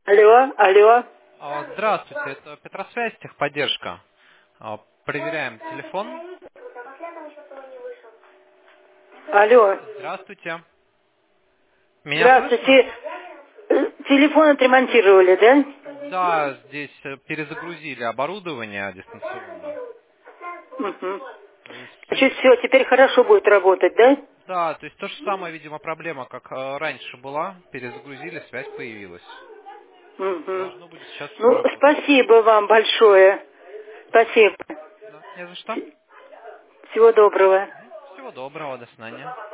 Алло, алло. Здравствуйте, это Петросвязь, техподдержка. Проверяем телефон. Алло. Здравствуйте. Меня слышно? Здравствуйте. Телефон отремонтировали, да? Да, здесь перезагрузили оборудование дистанционно. Угу. То есть, Значит, все, теперь хорошо будет работать, да? да, то есть то же самое, видимо, проблема, как раньше была. Перезагрузили, связь появилась. То есть Угу. должно будет сейчас все Ну, работать. спасибо вам большое. Спасибо. Да, не за что. Всего доброго. Всего доброго, до свидания.